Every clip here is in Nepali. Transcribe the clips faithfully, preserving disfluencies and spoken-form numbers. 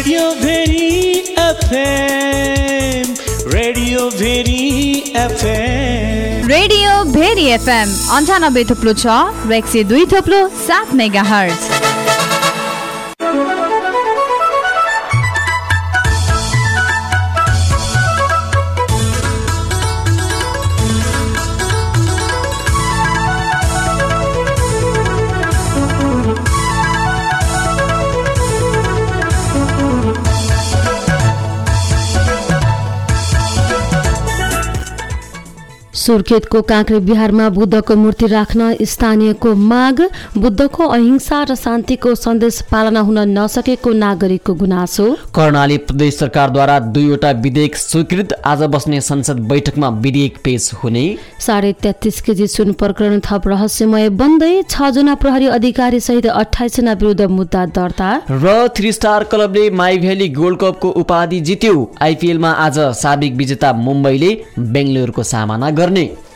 Radio Bheri FM, radio Bheri FM, radio Bheri FM अन्ठानब्बे थुप्लो छ र एक सय दुई थुप्लो सात मेगा हर्ज। सुर्खेतको काँक्रे बिहारमा बुद्धको मूर्ति राख्न स्थानीयको माग। बुद्धको अहिंसा र शान्तिको सन्देश पालना हुन नसकेको नागरिकको गुनासो। कर्णाली प्रदेश सरकारद्वारा दुईवटा विधेयक स्वीकृत। आज बस्ने संसद बैठकमा विधेयक पेश हुने। साढे तेत्तीस केजी सुन प्रकरण थप रहस्यमय बन्दै। छ जना प्रहरी अधिकारी सहित अठाइस जना विरुद्ध मुद्दा दर्ता। र थ्री स्टार क्लबले माई भ्याली गोल्ड कपको उपाधि जित्यो। आइपिएलमा आज साबिक विजेता मुम्बईले बेङ्गलुरुको सामना गर्ने।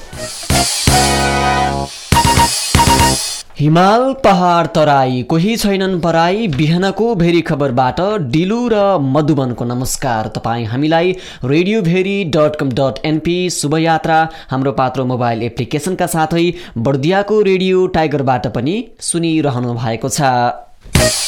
हिमाल पहाड तराई कोही छैनन् पराई। बिहानको भेरी खबरबाट डिलु र मधुबनको नमस्कार। तपाईँ हामीलाई radio Bheri dot com dot NP शुभयात्रा हाम्रो पात्रो मोबाइल एप्लिकेसनका साथै बर्दियाको रेडियो टाइगरबाट पनि सुनिरहनु भएको छ।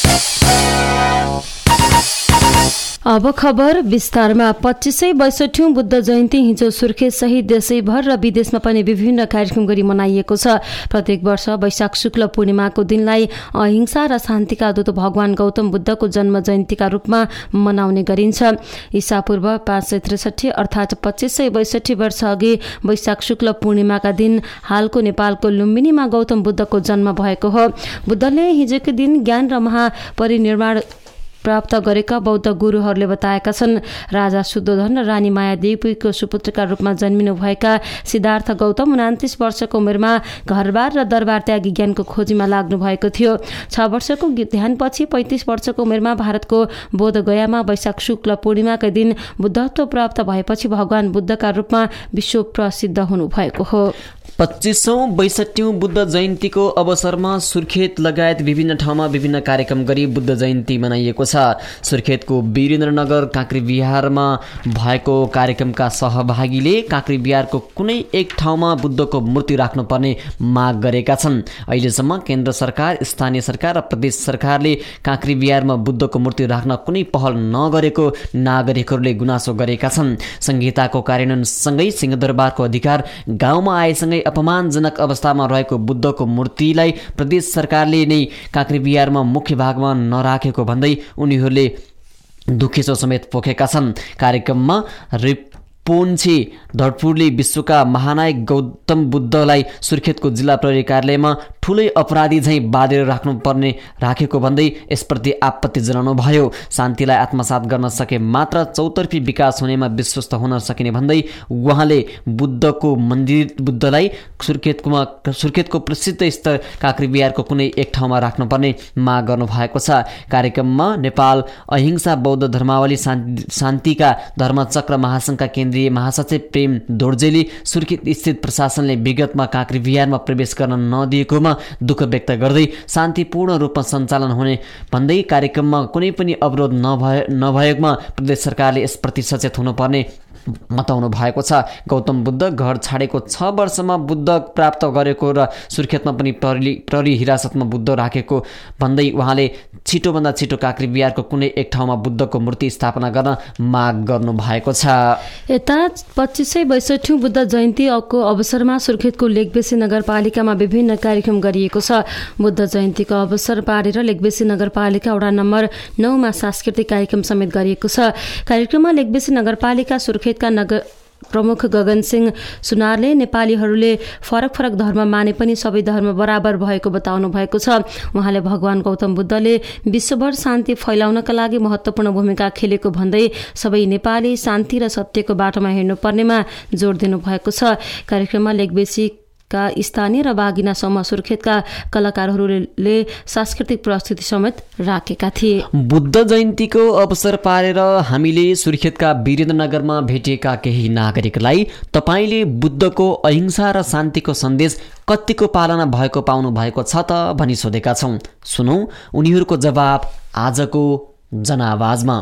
अब खबर विस्तारमा। पच्चिसै बैसठौं बुद्ध जयन्ती हिजो सुर्खेत सहित देशैभर र विदेशमा पनि विभिन्न कार्यक्रम गरी मनाइएको छ। प्रत्येक वर्ष वैशाख शुक्ल पूर्णिमाको दिनलाई अहिंसा र शान्तिका दूत भगवान गौतम बुद्धको जन्म जयन्तीका रूपमा मनाउने गरिन्छ। ईसापूर्व पाँच सय त्रिसठी अर्थात् पच्चिस सय बैसठी वर्ष अघि वैशाख शुक्ल पूर्णिमाका दिन हालको नेपालको लुम्बिनीमा गौतम बुद्धको जन्म भएको हो। बुद्धले हिजोको दिन ज्ञान र महापरिनिर्वाण प्राप्त गरेका बौद्ध गुरुहरूले बताएका छन्। राजा शुद्धोधन र रानी माया देवीको सुपुत्रका रूपमा जन्मिनुभएका सिद्धार्थ गौतम उनातिस वर्षको उमेरमा घरबार र दरबार त्यागी ज्ञानको खोजीमा लाग्नु भएको थियो। छ वर्षको ध्यानपछि पैँतिस वर्षको उमेरमा भारतको बोधगयामा वैशाख शुक्ल पूर्णिमाका दिन बुद्धत्व प्राप्त भएपछि भगवान बुद्धका रूपमा विश्व प्रसिद्ध हुनुभएको हो। पच्चिसौं बैसठौं बुद्ध जयन्तीको अवसरमा सुर्खेत लगायत विभिन्न ठाउँमा विभिन्न कार्यक्रम गरी बुद्ध जयन्ती मनाइएको छ। सुर्खेतको वीरेन्द्रनगर काँक्री बिहारमा भएको कार्यक्रमका सहभागीले काँक्री बिहारको कुनै एक ठाउँमा बुद्धको मूर्ति राख्नुपर्ने माग गरेका छन्। अहिलेसम्म केन्द्र सरकार, स्थानीय सरकार र प्रदेश सरकारले काँक्री बिहारमा बुद्धको मूर्ति राख्न कुनै पहल नगरेको नागरिकहरूले गुनासो गरेका छन्। संहिताको कार्यान्वयनसँगै सिंहदरबारको अधिकार गाउँमा आएसँगै अपमानजनक अवस्थामा रहेको बुद्धको मूर्तिलाई प्रदेश सरकारले नै काँक्री बिहारमा मुख्य भागमा नराखेको भन्दै उनीहरूले दुखेसो समेत पोखेका छन्। कार्यक्रममा रिपोन्चे धडपुरले विश्वका महानायक गौतम बुद्धलाई सुर्खेतको जिल्ला प्रहरी कार्यालयमा ठुलै अपराधी झैँ बाँधेर राख्नुपर्ने राखेको भन्दै यसप्रति आपत्ति जनाउनु भयो। शान्तिलाई आत्मसात गर्न सके मात्र चौतर्फी विकास हुनेमा विश्वस्त हुन सकिने भन्दै उहाँले बुद्धको मन्दिर बुद्धलाई सुर्खेतकोमा सुर्खेतको प्रसिद्ध स्थल काँक्री बिहारको कुनै एक ठाउँमा राख्नुपर्ने माग गर्नु भएको छ। कार्यक्रममा नेपाल अहिंसा बौद्ध धर्मावली शान्तिका धर्मचक्र महासङ्घका केन्द्रीय महासचिव प्रेम दोर्जेले सुर्खेत स्थित प्रशासनले विगतमा काँक्री बिहारमा प्रवेश गर्न नदिएकोमा दुःख व्यक्त गर्दै शान्तिपूर्ण रूपमा सञ्चालन हुने भन्दै कार्यक्रममा कुनै पनि अवरोध नभए नभएकोमा प्रदेश सरकारले यसप्रति सचेत हुनुपर्ने बताउनु भएको छ। गौतम बुद्ध घर छाडेको छ वर्षमा बुद्ध प्राप्त गरेको र सुर्खेतमा पनि प्रहरी प्रहरी हिरासतमा बुद्ध राखेको भन्दै उहाँले छिटोभन्दा छिटो काँक्री बिहारको कुनै एक ठाउँमा बुद्धको मूर्ति स्थापना गर्न माग गर्नु भएको छ। यता पच्चिसै बैसठौं बुद्ध जयन्तीको अवसरमा सुर्खेतको लेकबेसी नगरपालिकामा विभिन्न कार्यक्रम गरिएको छ। बुद्ध जयन्तीको अवसर पारेर लेकबेसी नगरपालिका वडा नम्बर नौमा सांस्कृतिक कार्यक्रम समेत गरिएको छ। कार्यक्रममा लेकबेसी नगरपालिका सुर्खेत का नगर प्रमुख गगन सिंह सुनारले नेपालीहरूले फरक फरक धर्म माने पनि सबै धर्म बराबर भएको बताउनु भएको छ। उहाँले भगवान गौतम बुद्धले विश्वभर शान्ति फैलाउनका लागि महत्त्वपूर्ण भूमिका खेलेको भन्दै सबै नेपाली शान्ति र सत्यको बाटोमा हिँड्नुपर्नेमा जोड दिनु भएको छ। कार्यक्रममा लेकबेसी का स्थानीय र बागिना समूह सुर्खेतका कलाकारहरूले सांस्कृतिक प्रस्तुति समेत राखेका थिए। बुद्ध जयन्तीको अवसर पारेर हामीले सुर्खेतका वीरेन्द्रनगरमा भेटिएका केही नागरिकलाई तपाईले बुद्धको अहिंसा र शान्तिको सन्देश कतिको पालना भएको पाउनु भएको छ त भनी सोधेका छौं। सुनौ उनीहरूको जवाब आजको जनआवाजमा।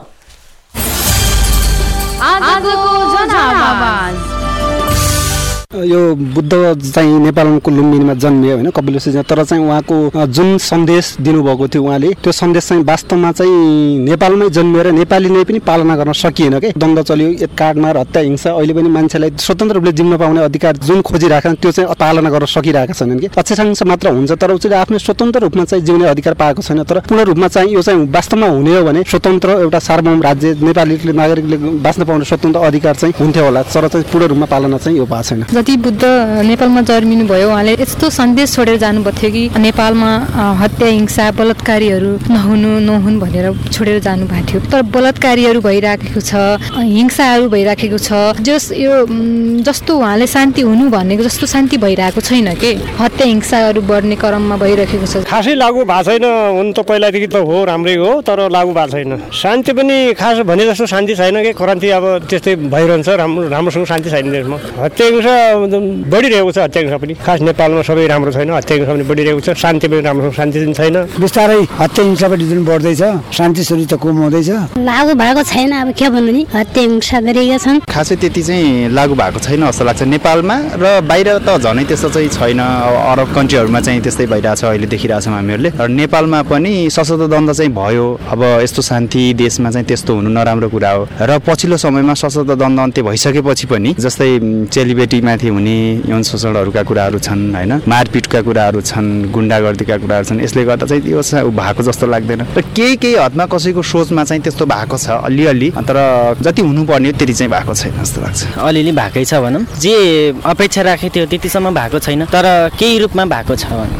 आजको जनआवाज यो बुद्ध चाहिँ नेपालको लुम्बिनीमा जन्मियो होइन, कपिलवस्तु, तर चाहिँ उहाँको जुन सन्देश दिनुभएको थियो उहाँले त्यो सन्देश चाहिँ वास्तवमा चाहिँ नेपालमै जन्मिएर नेपाली नै पनि पालना गर्न सकिएन के। द्वन्द्व चल्यो, एक काटमार, हत्या, हिंसा, अहिले पनि मान्छेलाई स्वतन्त्र रूपले जिउन पाउने अधिकार जुन खोजिरहेका त्यो चाहिँ पालना गर्न सकिरहेका छैनन् कि। अक्षांश मात्र हुन्छ तर उसले आफ्नो स्वतन्त्र रूपमा चाहिँ जिउने अधिकार पाएको छैन। तर पूर्ण रूपमा चाहिँ यो चाहिँ वास्तवमा हुने हो भने स्वतन्त्र एउटा सार्वभौम राज्य नेपालीले नागरिकले बाँच्न पाउने स्वतन्त्र अधिकार चाहिँ हुन्थ्यो होला, तर चाहिँ पूर्ण रूपमा पालना चाहिँ यो भएको छैन। जति बुद्ध नेपालमा जन्मिनु भयो उहाँले यस्तो सन्देश छोडेर जानुभएको थियो कि नेपालमा हत्या, हिंसा, बलात्कारीहरू नहुनु नहुन् भनेर छोडेर जानुभएको थियो। तर बलात्कारीहरू भइराखेको छ, हिंसाहरू भइराखेको छ। जस यो जस्तो उहाँले शान्ति हुनु भनेको जस्तो शान्ति भइरहेको छैन के। हत्या हिंसाहरू बढ्ने क्रममा भइरहेको छ। खासै लागू भएको छैन। हुन त पहिलादेखि त हो, राम्रै हो, तर लागू भएको छैन। शान्ति पनि खास भने जस्तो शान्ति छैन कि। क्रान्ति अब त्यस्तै भइरहन्छ, राम्रो राम्रोसँग शान्ति छैन देशमा। हत्या हिंसा बढिरहेको छ। हत्या हिंसा पनि खास नेपालमा सबै राम्रो छैन। हत्या हिंसा पनि बढिरहेको छ, शान्ति पनि राम्रोसँग शान्ति पनि छैन। बिस्तारै हत्या हिंसा पनि जुन बढ्दैछ, शान्ति सुरु त कम हुँदैछ। लागू भएको छैन। अब के भन्नु नि, हत्या हिंसा गरेका छन्। खासै त्यति चाहिँ लागू भएको छैन जस्तो लाग्छ नेपालमा, र बाहिर त झनै त्यस्तो चाहिँ छैन। अरब कन्ट्रीहरूमा चाहिँ त्यस्तै भइरहेछ अहिले देखिरहेछौँ हामीहरूले। र नेपालमा पनि सशस्त्र द्वन्द्व चाहिँ भयो। अब यस्तो शान्ति देशमा चाहिँ त्यस्तो हुनु नराम्रो कुरा हो। र पछिल्लो समयमा सशस्त्र द्वन्द्व अन्त्य भइसकेपछि पनि जस्तै चेलीबेटीमाथि हुने यौन शोषणहरूका कुराहरू छन् होइन, मारपिटका कुराहरू छन्, गुन्डागर्दीका कुराहरू छन्। यसले गर्दा चाहिँ त्यो भएको जस्तो लाग्दैन। र केही केही हदमा कसैको सोचमा चाहिँ त्यस्तो भएको छ अलिअलि, तर जति हुनुपर्ने हो त्यति चाहिँ भएको छैन जस्तो लाग्छ। अलिअलि भएकै छ भनौँ। जे अपेक्षा राखेको थियो त्यतिसम्म भएको छैन, तर केही रूपमा भएको छ भनौँ।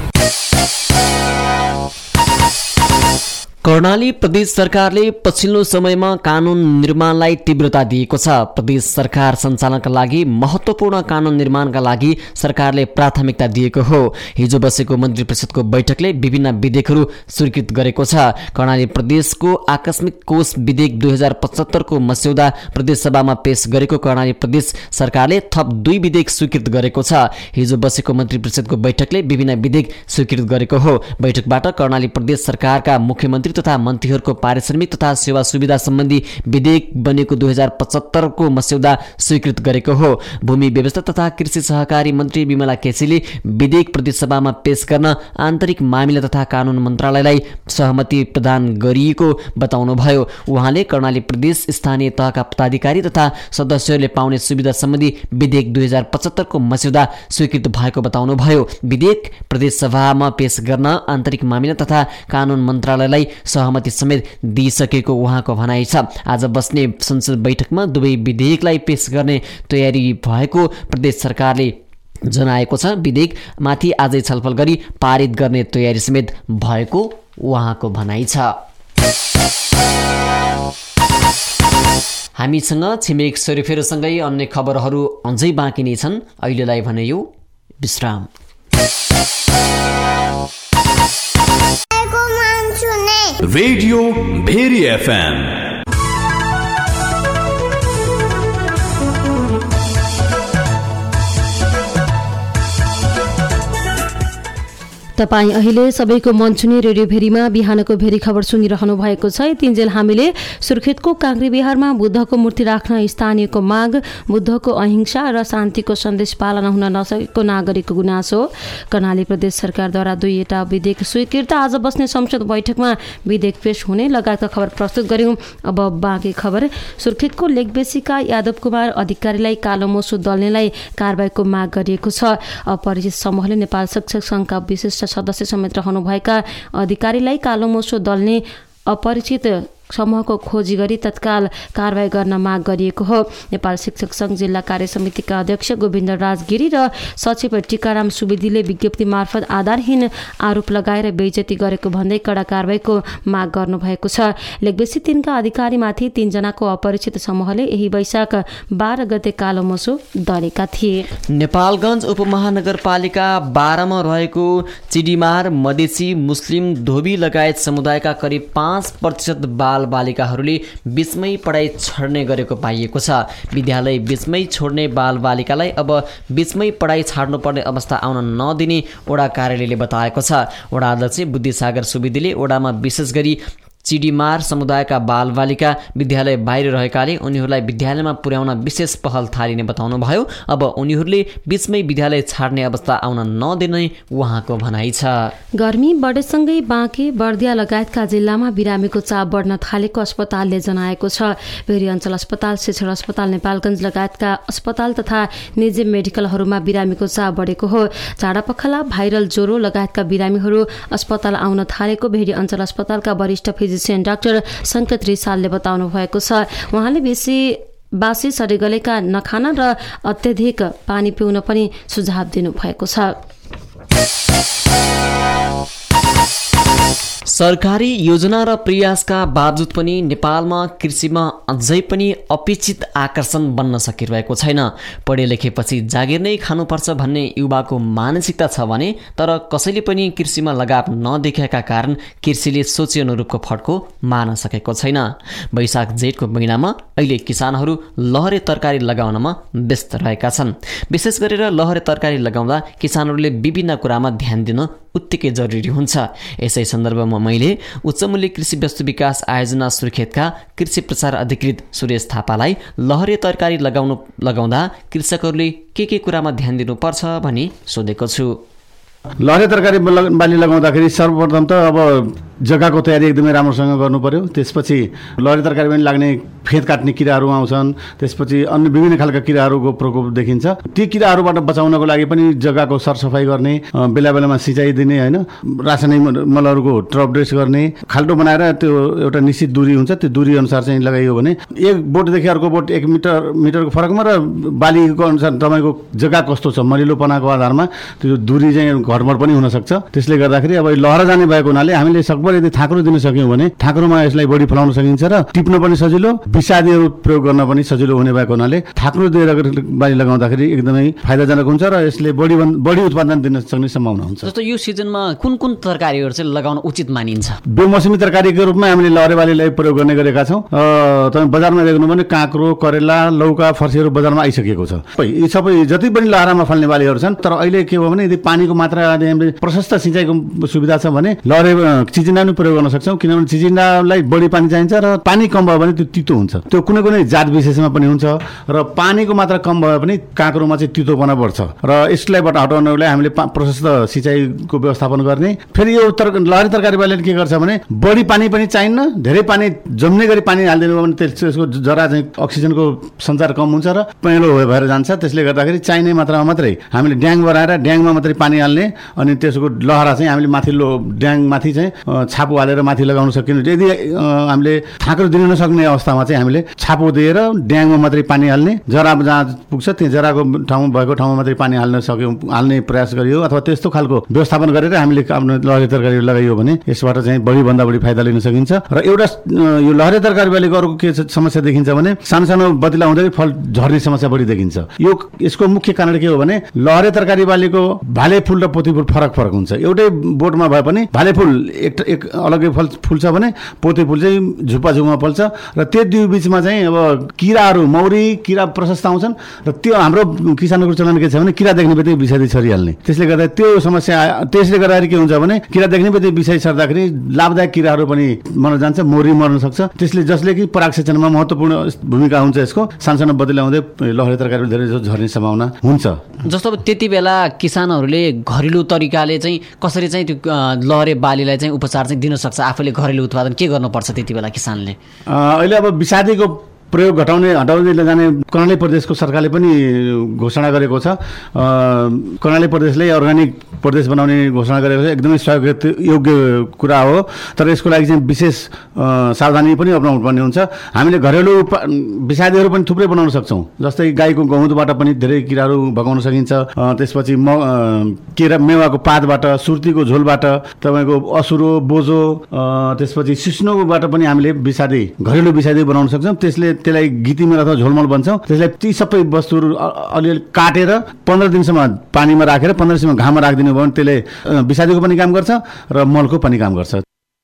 कर्णाली प्रदेश सरकारले पछिल्लो समयमा कानुन निर्माणलाई तीव्रता दिएको छ। प्रदेश सरकार सञ्चालनका लागि महत्त्वपूर्ण कानुन निर्माणका लागि सरकारले प्राथमिकता दिएको हो। हिजो बसेको मन्त्री परिषदको बैठकले विभिन्न विधेयकहरू स्वीकृत गरेको छ। कर्णाली प्रदेशको आकस्मिक कोष विधेयक दुई हजार पचहत्तरको मस्यौदा प्रदेशसभामा पेश गरेको कर्णाली प्रदेश सरकारले थप दुई विधेयक स्वीकृत गरेको छ। हिजो बसेको मन्त्री परिषदको बैठकले विभिन्न विधेयक स्वीकृत गरेको हो। बैठकबाट कर्णाली प्रदेश सरकारका मुख्यमन्त्री तथा मन्त्रीहरूको पारिश्रमिक तथा सेवा सुविधा सम्बन्धी विधेयक बनेको दुई हजार पचहत्तरको मस्यौदा स्वीकृत गरेको हो। भूमि व्यवस्था तथा कृषि सहकारी मन्त्री विमला केसीले विधेयक प्रदेशसभामा पेश गर्न आन्तरिक मामिला तथा कानुन मन्त्रालयलाई सहमति प्रदान गरिएको बताउनुभयो। उहाँले कर्णाली प्रदेश स्थानीय तहका पदाधिकारी तथा सदस्यहरूले पाउने सुविधा सम्बन्धी विधेयक दुई हजार पचहत्तरको मस्यौदा स्वीकृत भएको बताउनुभयो। विधेयक प्रदेशसभामा पेश गर्न आन्तरिक मामिला तथा कानुन मन्त्रालयलाई सहमति समेत दिइसकेको उहाँको भनाइ छ। आज बस्ने संसद बैठकमा दुवै विधेयकलाई पेश गर्ने तयारी भएको प्रदेश सरकारले जनाएको छ। विधेयकमाथि आजै छलफल गरी पारित गर्ने तयारी समेत भएको उहाँको भनाइ छ। हामीसँग छिमेक सेरोफेरोसँगै अन्य खबरहरू अझै बाँकी नै छन्। अहिलेलाई भने यो विश्राम। रेडियो भेरी एफएम तपाईँ अहिले सबैको मन छुने रेडियो भेरीमा बिहानको भेरी खबर सुनिरहनु भएको छ। तिनजेल हामीले सुर्खेतको काँक्री बिहारमा बुद्धको मूर्ति राख्न स्थानीयको माग, बुद्धको अहिंसा र शान्तिको सन्देश पालना हुन नसकेको नागरिकको गुनासो, कर्णाली प्रदेश सरकारद्वारा दुईवटा विधेयक स्वीकृत, आज बस्ने संसद बैठकमा विधेयक पेश हुने लगायतका खबर प्रस्तुत गर्यौं। अब बाँकी खबर। सुर्खेतको लेकबेसीका यादव कुमार अधिकारीलाई कालो मोसो दल्नेलाई कारबाहीको माग गरिएको छ। अपरिचित समूहले नेपाल शिक्षक संघका विशेष सदस्य समेत रहनुभएका अधिकारीलाई कालो मोसो दल्ने अपरिचित समूहको खोजी गरी तत्काल कारबाही गर्न माग गरिएको हो। नेपाल शिक्षक संघ जिल्ला कार्य समितिका अध्यक्ष गोविन्द राज गिरी र सचिव टीकाराम सुवेदीले विज्ञप्ति मार्फत आधारहीन आरोप लगाएर बेइज्जती गरेको भन्दै कडा कारबाहीको माग गर्नुभएको छ। लेकबेसी तीनका अधिकारीमाथि तीनजनाको अपरिचित समूहले यही वैशाख बाह्र गते कालो मोसो दलेका थिए। नेपालगञ्ज उपमहानगरपालिका बाह्रमा रहेको चिडीमार मधेसी मुस्लिम धोबी लगायत समुदायका करिब पाँच प्रतिशत बाल बालिकाहरूले बीचमै पढाइ छाड्ने गरेको पाइएको छ। विद्यालय बीचमै छोड्ने बालबालिकालाई अब बीचमै पढाइ छाड्नुपर्ने अवस्था आउन नदिने ओडा कार्यालयले बताएको छ। ओडा अध्यक्ष बुद्धिसागर सुवेदीले ओडामा विशेष गरी चिडीमार समुदायका बालबालिका विद्यालय बाहिर रहेकाले उनीहरूलाई विद्यालयमा पुर्याउन विशेष पहल थालिने बताउनुभयो। अब उनीहरूले बीचमै विद्यालय छाड्ने अवस्था आउन नदिने उहाँको भनाइ छ। गर्मी बढेसँगै बाँके बर्दिया लगायतका जिल्लामा बिरामीको चाप बढ्न थालेको अस्पतालले जनाएको छ। भेरी अञ्चल अस्पताल, शिक्षण अस्पताल, नेपालगञ्ज लगायतका अस्पताल तथा निजी मेडिकलहरूमा बिरामीको चाप बढेको हो। झाडापखाला, भाइरल ज्वरो लगायतका बिरामीहरू अस्पताल आउन थालेको भेरी अञ्चल अस्पतालका वरिष्ठ फिजिसियन डाक्टर सङ्केत रिसालले बताउनु भएको छ। उहाँले बेसी बासी सडेगलेका नखान र अत्यधिक पानी पिउन पनि सुझाव दिनुभएको छ। सरकारी योजना र प्रयासका बावजुद पनि नेपालमा कृषिमा अझै पनि अपेक्षित आकर्षण बन्न सकिरहेको छैन। पढे लेखेपछि जागिर नै खानुपर्छ भन्ने युवाको मानसिकता छ भने तर कसैले पनि कृषिमा लगाव नदेखेका कारण कृषिले सोचे अनुरूपको फड्को मार्न सकेको छैन। वैशाख जेठको महिनामा अहिले किसानहरू लहरे तरकारी लगाउनमा व्यस्त रहेका छन्। विशेष गरेर लहरे तरकारी लगाउँदा किसानहरूले विभिन्न कुरामा ध्यान दिन उत्तिकै जरुरी हुन्छ। यसै सन्दर्भमा मैले उच्च मूल्य कृषि वस्तु विकास आयोजना सुर्खेतका कृषि प्रचार अधिकृत सुरेश थापालाई लहरे तरकारी लगाउनु लगाउँदा कृषकहरूले के के कुरामा ध्यान दिनुपर्छ भनी सोधेको छु। लहरे तरकारी बाली लगाउँदाखेरि सर्वप्रथम त अब जग्गाको तयारी एकदमै राम्रोसँग गर्नु पर्यो। त्यसपछि लहरे तरकारी पनि लाग्ने फेद काट्ने किराहरू आउँछन्। त्यसपछि अन्य विभिन्न खालका किराहरूको प्रकोप देखिन्छ। ती किराहरूबाट बचाउनको लागि पनि जग्गाको सरसफाइ गर्ने, बेला बेलामा सिँचाइ दिने, होइन, रासायनिक मलहरूको ट्रप ड्रेस गर्ने, खाल्टो बनाएर त्यो एउटा निश्चित दूरी हुन्छ, त्यो दूरी अनुसार चाहिँ लगाइयो भने एक बोटदेखि अर्को बोट एक मिटर मिटरको फरकमा र बालीको अनुसार तपाईँको जग्गा कस्तो छ मलिलोपनाको आधारमा त्यो दूरी चाहिँ घरमर पनि हुनसक्छ। त्यसले गर्दाखेरि अब लहरा जाने भएको हुनाले हामीले सकभर यदि थाक्रो दिन सक्यौँ भने थाक्रोमा यसलाई बढी फलाउन सकिन्छ र टिप्न पनि सजिलो, विषादीहरू प्रयोग गर्न पनि सजिलो हुने भएको हुनाले थाक्रो दिएर बाली लगाउँदाखेरि एकदमै फाइदाजनक हुन्छ र यसले बढी बढी उत्पादन दिन सक्ने सम्भावना हुन्छ। जस्तो यो सिजनमा कुन कुन तरकारीहरू चाहिँ लगाउन उचित मानिन्छ? बेमौसमी तरकारीको रूपमा हामीले लहरे बालीलाई प्रयोग गर्ने गरेका छौँ। तपाईँ बजारमा देख्नु भने काँक्रो, करेला, लौका, फर्सीहरू बजारमा आइसकेको छ। यी सबै जति पनि लहरामा फल्ने बालीहरू छन्। तर अहिले के हो भने यदि पानीको मात्रा हामीले प्रशस्त सिँचाइको सुविधा छ भने लहरे चिचिन्डा पनि प्रयोग गर्न सक्छौँ। किनभने चिचिन्डालाई बढी पानी चाहिन्छ र पानी कम भयो भने त्यो तितो हुन्छ। त्यो कुनै कुनै जात विशेषमा पनि हुन्छ र पानीको मात्रा कम भयो भने काँक्रोमा चाहिँ तितोपना बढ्छ र यसलाईबाट हटाउनको लागि हामीले प्रशस्त सिँचाइको व्यवस्थापन गर्ने। फेरि यो तर लहरे तरकारी बालीले के गर्छ भने बढी पानी पनि चाहिन्न, धेरै पानी जम्ने गरी पानी हालिदिनु भयो भने त्यसको जरा चाहिँ अक्सिजनको सञ्चार कम हुन्छ र पहेँलो भएर जान्छ। त्यसले गर्दाखेरि चाहिने मात्रामा मात्रै हामीले ड्याङ बनाएर ड्याङमा मात्रै पानी हाल्ने अनि त्यसको लहरा चाहिँ हामीले माथिल्लो ड्याङमाथि चाहिँ छापो हालेर माथि लगाउन सकिन्छ। यदि हामीले थाक्रो दिन नसक्ने अवस्थामा चाहिँ हामीले छापो दिएर ड्याङमा मात्रै पानी हाल्ने, जरा जहाँ पुग्छ त्यहाँ जराको ठाउँ भएको ठाउँमा मात्रै पानी हाल्न सक्यौँ हाल्ने प्रयास गरियो अथवा त्यस्तो खालको व्यवस्थापन गरेर हामीले आफ्नो लहरे तरकारी लगाइयो भने यसबाट चाहिँ बढीभन्दा बढी फाइदा लिन सकिन्छ। र एउटा यो लहरे तरकारी बालीको अर्को के समस्या देखिन्छ भने सानो सानो बतिला हुँदै फल झर्ने समस्या बढी देखिन्छ। यो यसको मुख्य कारण के हो भने लहरे तरकारी बालीको भाले फुल र पोथी फुल फरक फरक हुन्छ। एउटै बोटमा भए पनि भाले फुल एक एक अलग्गै फल फुल्छ भने पोते फुल चाहिँ झुप्पा झुप्पा फल्छ र त्यो दुई बिचमा चाहिँ अब किराहरू मौरी किरा प्रशस्त आउँछन् र त्यो हाम्रो किसानहरूको चलन के छ भने किरा देख्ने बित्तिकै विषादी छरिहाल्ने। त्यसले गर्दा त्यो समस्या त्यसले गर्दाखेरि के हुन्छ भने किरा देख्ने बित्तिकै विषादी छर्दाखेरि लाभदायक किराहरू पनि मर्न जान्छ, मौरी मर्न सक्छ। त्यसले जसले कि परागसेचनमा महत्त्वपूर्ण भूमिका हुन्छ यसको। सानसानो बदली आउँदै लहरे तरकारी धेरै झर्ने सम्भावना हुन्छ। जस्तो अब त्यति बेला किसानहरूले घरेलु तरिकाले चाहिँ कसरी चाहिँ त्यो लहरे बालीलाई चाहिँ उपचार चाहिँ दिन सक्छ? आफूले घरेलु उत्पादन के गर्नुपर्छ त्यति बेला किसानले? अहिले अब विषादीको प्रयोग घटाउने हटाउँदै जाने कर्णाली प्रदेशको सरकारले पनि घोषणा गरेको छ। कर्णाली प्रदेशले अर्ग्यानिक प्रदेश बनाउने घोषणा गरेको छ। एकदमै स्वागत योग्य कुरा हो। तर यसको लागि चाहिँ विशेष सावधानी पनि अपनाउनु पर्ने हुन्छ। हामीले घरेलु विषादीहरू पनि थुप्रै बनाउन सक्छौँ। जस्तै गाईको गहुँतबाट पनि धेरै किराहरू भगाउन सकिन्छ। त्यसपछि म केरा मेवाको पातबाट, सुर्तीको झोलबाट, तपाईँको असुरो, बोजो, त्यसपछि सिस्नोबाट पनि हामीले विषादी घरेलु विषादी बनाउन सक्छौँ। त्यसले त्यसलाई गिटीमेल अथवा झोलमल भन्छ। त्यसलाई ती सबै वस्तुहरू अलिअलि काटेर पन्ध्र दिनसम्म पानीमा राखेर पन्ध्र दिनसम्म घाममा राखिदिनु भयो भने त्यसले विषादीको पनि काम गर्छ र मलको पनि काम गर्छ।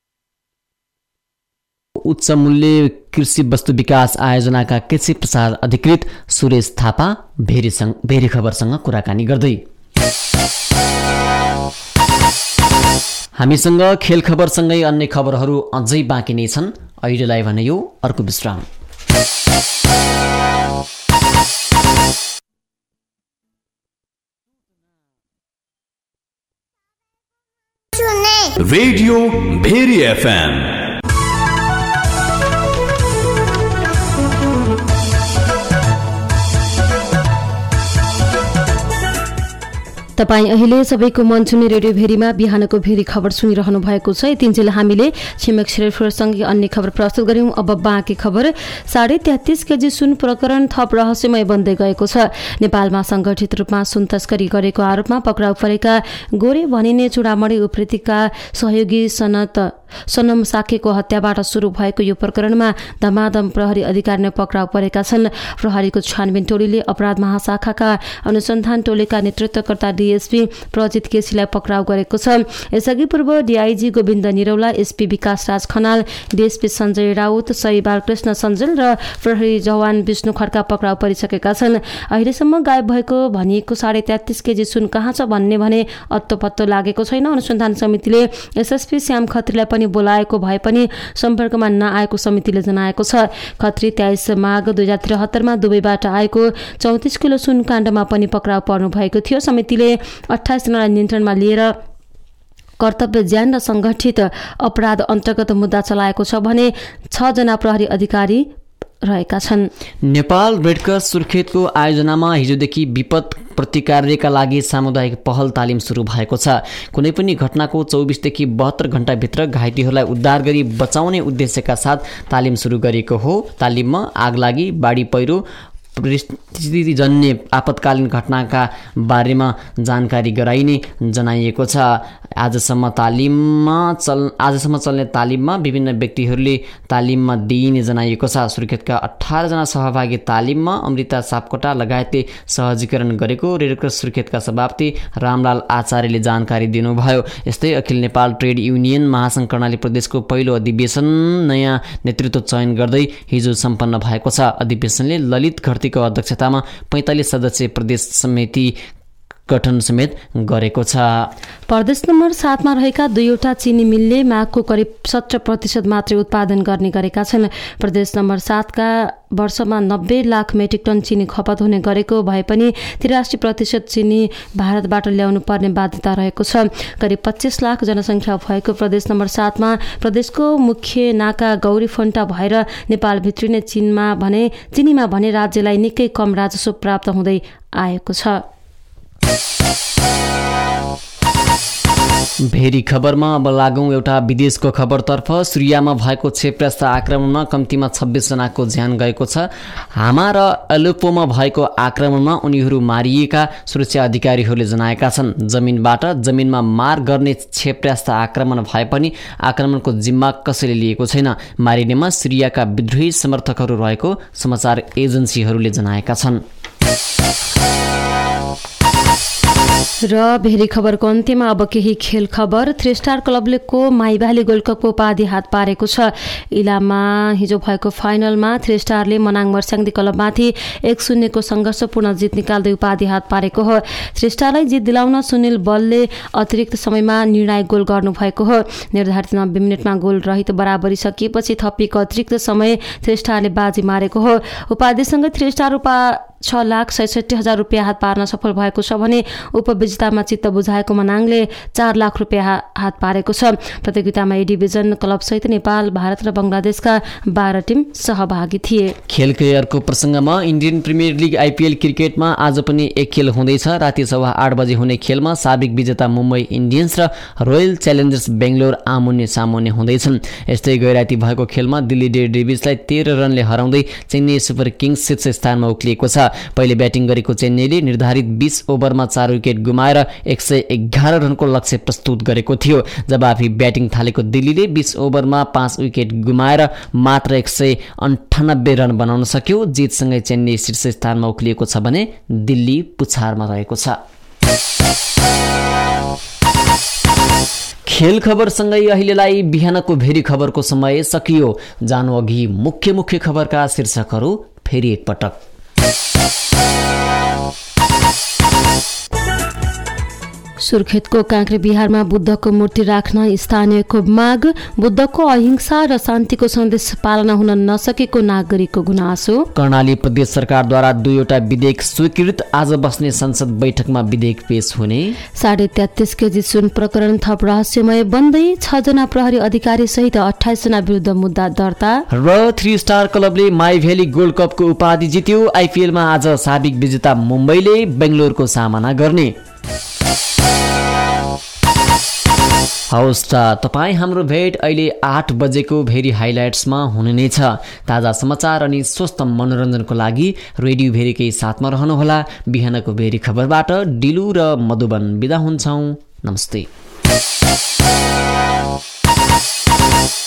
उच्च मूल्य कृषि वस्तु विकास आयोजनाका कृषि प्रसार अधिकृत सुरेश थापा भेरीसँग भेरी खबरसँग कुराकानी गर्दै। हामीसँग खेल खबरसँगै अन्य खबरहरू अझै बाँकी नै छन्। अहिलेलाई भने यो अर्को विश्राम। Radio Bheri FM. तपाईँ अहिले सबैको मन छुने रेडियो भेरीमा बिहानको भेरी खबर सुनिरहनु भएको छ। यतिन्जेल हामीले छिमेक श्रेष्ठसँगै अन्य खबर प्रस्तुत गर्यौं। अब बाँकी खबर। साढे तेत्तीस केजी सुन प्रकरण थप रहस्यमय बन्दै गएको छ। नेपालमा संगठित रूपमा सुन तस्करी गरेको आरोपमा पक्राउ परेका गोरे भनिने चुडामणी उप्रेतीका सहयोगी सनत सनम साकेको हत्याबाट सुरु भएको यो प्रकरणमा धमाधम प्रहरी अधिकारी नै पक्राउ परेका छन्। प्रहरीको छानबिन टोलीले अपराध महाशाखाका अनुसन्धान टोलीका नेतृत्वकर्ता डीएसपी प्रजित केसीलाई पक्राउ गरेको छ। यसअघि पूर्व DIG Govind Niraula, SP Bikash Raj Khanal, DSP Sanjay Raut, सही बालकृष्ण सञ्जल र प्रहरी जवान विष्णु खड्का पक्राउ परिसकेका छन्। अहिलेसम्म गायब भएको भनिएको साढे तेत्तीस केजी सुन कहाँ छ भन्ने भने अत्तो पत्तो लागेको छैन। अनुसन्धान समितिले एसएसपी श्याम खत्रीलाई पनि बोलाएको भए पनि सम्पर्कमा नआएको समितिले जनाएको छ। खत्री तेइस माघ दुई हजार त्रिहत्तरमा दुबईबाट आएको चौतिस किलो सुन काण्डमा पनि पक्राउ पर्नु भएको थियो। समितिले अठाइस जनालाई नियन्त्रणमा लिएर कर्तव्य ज्यान र संगठित अपराध अन्तर्गत मुद्दा चलाएको छ भने छ जना प्रहरी अधिकारी रहेका छन्। नेपाल रेडक्रस सुर्खेतको आयोजनामा हिजोदेखि विपद प्रतिकारका लागि सामुदायिक पहल तालिम सुरु भएको छ। कुनै पनि घटनाको चौबिसदेखि बहत्तर घण्टाभित्र घाइतेहरूलाई उद्धार गरी बचाउने उद्देश्यका साथ तालिम सुरु गरिएको हो। तालिममा आगलागी, बाढी पहिरो, परिस्थितिजन्य आपतकालीन घटनाका बारेमा जानकारी गराइने जनाइएको छ। आजसम्म तालिममा चल आजसम्म चल्ने तालिममा विभिन्न व्यक्तिहरूले तालिममा दिइने जनाइएको छ। सुर्खेतका अठारजना सहभागी तालिममा अमृता सापकोटा लगायतले सहजीकरण गरेको रेडक्रस सुर्खेतका सभापति रामलाल आचार्यले जानकारी दिनुभयो। यस्तै अखिल नेपाल ट्रेड युनियन महासङ्घ कर्णाली प्रदेशको पहिलो अधिवेशन नयाँ नेतृत्व चयन गर्दै हिजो सम्पन्न भएको छ। अधिवेशनले ललित घरतीको अध्यक्षतामा पैँतालिस सदस्यीय प्रदेश समिति गठन समेत गरेको छ। प्रदेश नम्बर सातमा रहेका दुईवटा चिनी मिलले मागको करिब सत्र प्रतिशत मात्रै उत्पादन गर्ने गरेका छन्। प्रदेश नम्बर सातका वर्षमा नब्बे लाख मेट्रिक टन चिनी खपत हुने गरेको भए पनि तिरासी प्रतिशत चिनी भारतबाट ल्याउनु पर्ने बाध्यता रहेको छ। करिब पच्चिस लाख जनसङ्ख्या भएको प्रदेश नम्बर सातमा प्रदेशको मुख्य नाका गौरी फन्टा भएर नेपाल भित्रिने चिनमा भने चिनीमा भने राज्यलाई निकै कम राजस्व प्राप्त हुँदै आएको छ। भेरी खबरमा अब लागौं एउटा विदेशको खबरतर्फ। सिरियामा भएको क्षेपनास्त्र आक्रमणमा कम्तीमा छब्बिस जनाको ज्यान गएको छ। हामा र अलेप्पोमा भएको आक्रमणमा उनीहरू मारिएका सुरक्षा अधिकारीहरूले जनाएका छन्। जमिनबाट जमिनमा मार गर्ने क्षेपनास्त्र आक्रमण भए पनि आक्रमणको जिम्मा कसैले लिएको छैन। मारिनेमा सिरियाका विद्रोही समर्थकहरू रहेको समाचार एजेन्सीहरूले जनाएका छन्। र भेरी खबरको अन्त्यमा अब केही खेल खबर। थ्री स्टार क्लबले को माइबाली गोल्ड कपको उपाधि हात पारेको छ। इलाममा हिजो भएको फाइनलमा थ्री स्टारले मनाङ मर्स्याङ्दी क्लबमाथि एक शून्यको सङ्घर्षपूर्ण जित निकाल्दै उपाधि हात पारेको हो। थ्री स्टारलाई जित दिलाउन सुनिल बलले अतिरिक्त समयमा निर्णायक गोल गर्नुभएको हो। निर्धारित नब्बे मिनटमा गोल रहित बराबरी सकिएपछि थपिएको अतिरिक्त समय थ्री स्टारले बाजी मारेको हो। उपाधिसँगै थ्री स्टार उपा छ लाख सैसठी हजार रुपियाँ हात पार्न सफल भएको छ भने उपविजेतामा चित्त बुझाएको मनाङले चार लाख रुपियाँ हात पारेको छ। प्रतियोगितामा ए डिभिजन क्लबसहित नेपाल, भारत र बङ्गलादेशका बाह्र टिम सहभागी थिए। खेल क्रियरको प्रसङ्गमा इन्डियन प्रिमियर लिग आइपिएल क्रिकेटमा आज पनि एक खेल हुँदैछ। राति सवा आठ बजे हुने खेलमा साबिक विजेता मुम्बई इन्डियन्स र रोयल च्यालेन्जर्स बेङ्गलोर आमुन्ने सामुन्ने हुँदैछन्। यस्तै गैराती भएको खेलमा दिल्ली डेयरडेभिल्सलाई तेह्र रनले हराउँदै चेन्नई सुपर किङ्स शीर्ष स्थानमा उक्लिएको छ। पहिले ब्याटिङ गरेको चेन्नईले निर्धारित बीस ओभरमा चार विकेट गुमाएर एक सय एघार रनको लक्ष्य प्रस्तुत गरेको थियो। जवाफी ब्याटिङ थालेको दिल्लीले बीस ओभरमा पाँच विकेट गुमाएर मात्र एक सय अन्ठानब्बे रन बनाउन सक्यो। जितसँगै चेन्नई शीर्ष स्थानमा उक्लिएको छ भने दिल्ली पुछारमा रहेको छ। खेल खबरसँगै अहिलेलाई बिहानको भेरी खबरको समय सकियो। जानु अघि मुख्य मुख्य खबरका शीर्षकहरू फेरि एकपटक। सुर्खेतको काँक्रे बिहारमा बुद्धको मूर्ति राख्न स्थानीयको माग। बुद्धको अहिंसा र शान्तिको सन्देश पालना हुन नसकेको नागरिकको गुनासो। कर्णाली प्रदेश सरकारद्वारा दुईवटा विधेयक स्वीकृत। आज बस्ने संसद बैठकमा विधेयक पेश हुने। साढे तेत्तिस केजी सुन प्रकरण थप रहस्यमय बन्दै छ जना प्रहरी अधिकारी सहित अठाइस जना विरुद्ध मुद्दा दर्ता। र थ्री स्टार क्लबले माई भ्याली गोल्ड कपको उपाधि जित्यो। आइपिएलमा आज साबिक विजेता मुम्बईले बेंगलोरको सामना गर्ने। हवस् त तपाईँ हाम्रो भेट अहिले आठ बजेको भेरी हाइलाइट्समा हुने नै छ। ताजा समाचार अनि स्वस्थ मनोरञ्जनको लागि रेडियो भेरीकै साथमा रहनुहोला। बिहानको भेरी खबरबाट डिलु र मधुबन बिदा हुन्छौँ। नमस्ते।